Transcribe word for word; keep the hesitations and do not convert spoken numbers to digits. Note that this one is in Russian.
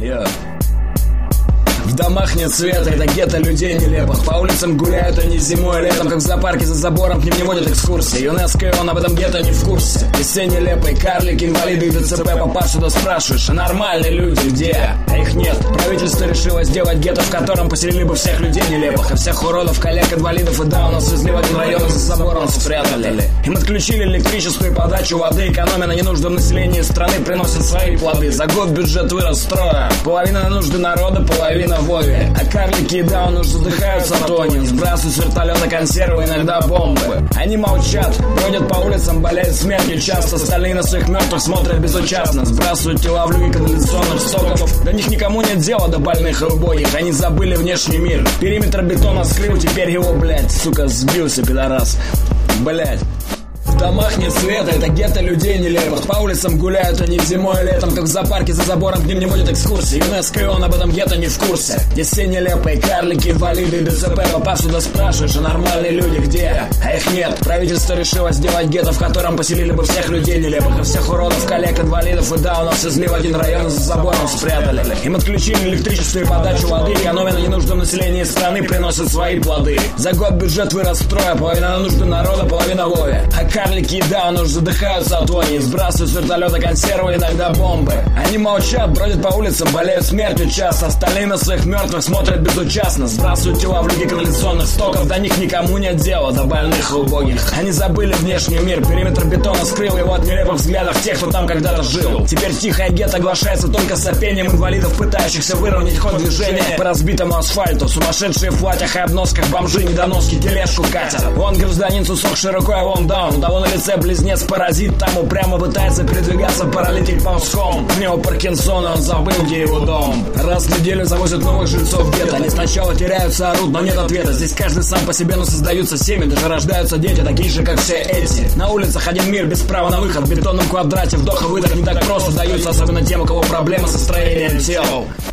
Yeah. В домах нет света, это гетто людей нелепых. По улицам гуляют они зимой и летом, как в зоопарке за забором, к ним не водят экскурсии. ЮНЕСКО, и он об этом гетто не в курсе. И все нелепые карлики, инвалиды и ДЦП, попав сюда спрашиваешь, а нормальные люди где? А их нет. Правительство решило сделать гетто, в котором поселили бы всех людей нелепых. И всех уродов, коллег, инвалидов и даунов свезли в один район и за забором спрятали. Им отключили электричество и подачу воды, экономя на ненужном населении страны, приносят свои плоды. За год бюджет вырос строя. Половина на нужды народа, половина Вове. А карлики и дауны уж задыхаются от они. Сбрасывают с вертолета консервы, иногда бомбы. Они молчат, бродят по улицам, болеют смертью часто. Остальные на своих мертвых смотрят безучастно. Сбрасывают тела в люки канализационных стоков. До них никому нет дела, до больных и убогих. Они забыли внешний мир. Периметр бетона скрыл, теперь его, блядь, сука, сбился, пидорас. Блядь. В домах нет света, это гетто людей нелепых. По улицам гуляют они зимой и летом, как в зоопарке за забором, к ним не водят экскурсии. ЮНЕСКО, и он об этом гетто не в курсе. Здесь все нелепые карлики, инвалиды и ДЦП. Попав сюда спрашиваешь, а нормальные люди где? А их нет. Правительство решило сделать гетто, в котором поселили бы всех людей нелепых. И всех уродов, коллег, инвалидов и даунов свезли в один район и за забором спрятали. Им отключили электричество и подачу воды, экономя на ненужном населении страны, приносят свои плоды. За год бюджет вырос строя, половина на нужды народа, половина Вове. А карлики и дауны уж задыхаются от вони. Сбрасывают с вертолета консервы, иногда бомбы. Они молчат, бродят по улицам, болеют смертью часто. Остальные на своих мертвых смотрят безучастно. Сбрасывают тела в люки канализационных стоков. До них никому нет дела, до больных и убогих. Они забыли внешний мир. Периметр бетона скрыл его от нелепых взглядов тех, кто там когда-то жил. Теперь тихое гетто оглашается только сопением инвалидов, пытающихся выровнять ход движения по разбитому асфальту. Сумасшедшие в платьях и обносках, бомжи, недоноски, тележку катят. Вон гражданин с усохшей рукой, а вон даун. У того на лице близнец-паразит, там упрямо пытается передвигаться паралитик ползком. В него Паркинсона, он забыл, где его дом. Раз в неделю завозят новых жильцов гетто. Они сначала теряются, орут, но нет ответа. Здесь каждый сам по себе, но создаются семьи. Даже рождаются дети, такие же, как все эти. На улицах один мир без права на выход. В бетонном квадрате вдох и выдох не так просто даются, особенно тем, у кого проблемы со строением тел.